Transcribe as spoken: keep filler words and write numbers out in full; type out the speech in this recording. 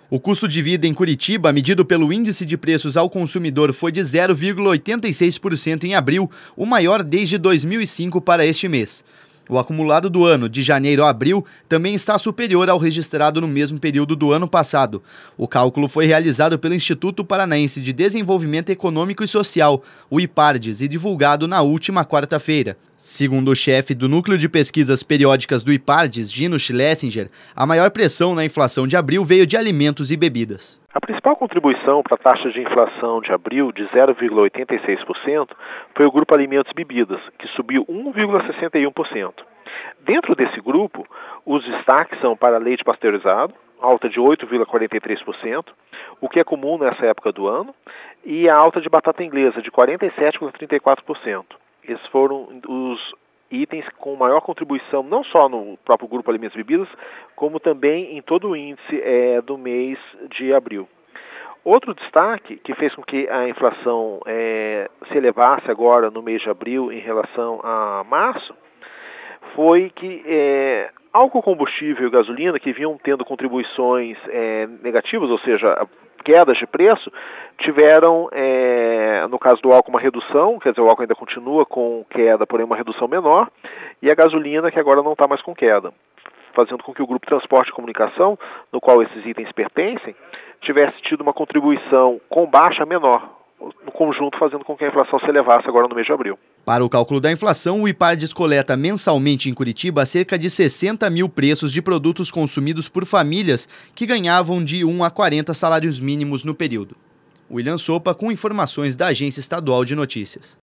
O custo de vida em Curitiba, medido pelo Índice de Preços ao Consumidor, foi de zero vírgula oitenta e seis por cento em abril, o maior desde dois mil e cinco para este mês. O acumulado do ano, de janeiro a abril, também está superior ao registrado no mesmo período do ano passado. O cálculo foi realizado pelo Instituto Paranaense de Desenvolvimento Econômico e Social, o IPARDES, e divulgado na última quarta-feira. Segundo o chefe do Núcleo de Pesquisas Periódicas do IPARDES, Gino Schlesinger, a maior pressão na inflação de abril veio de alimentos e bebidas. A principal contribuição para a taxa de inflação de abril, de zero vírgula oitenta e seis por cento, foi o grupo Alimentos e Bebidas, que subiu um vírgula sessenta e um por cento. Dentro desse grupo, os destaques são para leite pasteurizado, alta de oito vírgula quarenta e três por cento, o que é comum nessa época do ano, e a alta de batata inglesa, de quarenta e sete vírgula trinta e quatro por cento. Esses foram os itens com maior contribuição, não só no próprio grupo Alimentos e Bebidas, como também em todo o índice é, do mês de abril. Outro destaque que fez com que a inflação é, se elevasse agora no mês de abril em relação a março, foi que é, álcool combustível e gasolina, que vinham tendo contribuições é, negativas, ou seja, quedas de preço, tiveram, é, no caso do álcool, uma redução, quer dizer, o álcool ainda continua com queda, porém uma redução menor, e a gasolina, que agora não está mais com queda, fazendo com que o grupo Transporte e Comunicação, no qual esses itens pertencem, tivesse tido uma contribuição com baixa menor, no conjunto fazendo com que a inflação se elevasse agora no mês de abril. Para o cálculo da inflação, o IPARDES coleta mensalmente em Curitiba cerca de sessenta mil preços de produtos consumidos por famílias que ganhavam de um a quarenta salários mínimos no período. William Sopa com informações da Agência Estadual de Notícias.